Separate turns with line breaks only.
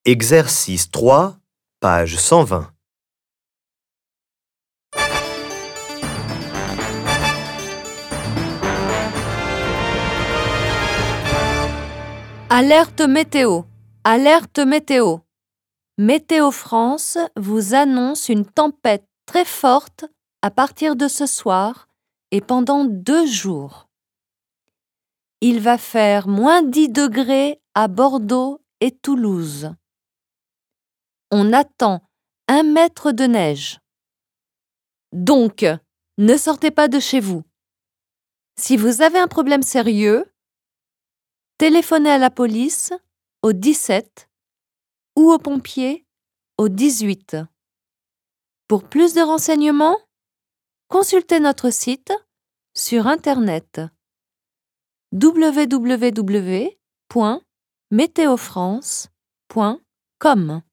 Exercice 3, page 120.
Alerte météo. Alerte météo. Météo France vous annonce une tempête très forte à partir de ce soir et pendant 2 jours. Il va faire -10 degrés à Bordeaux et Toulouse. On attend 1 mètre de neige. Donc, ne sortez pas de chez vous. Si vous avez un problème sérieux, téléphonez à la police au 17 ou aux pompiers au 18. Pour plus de renseignements, consultez notre site sur internet www.meteofrance.com.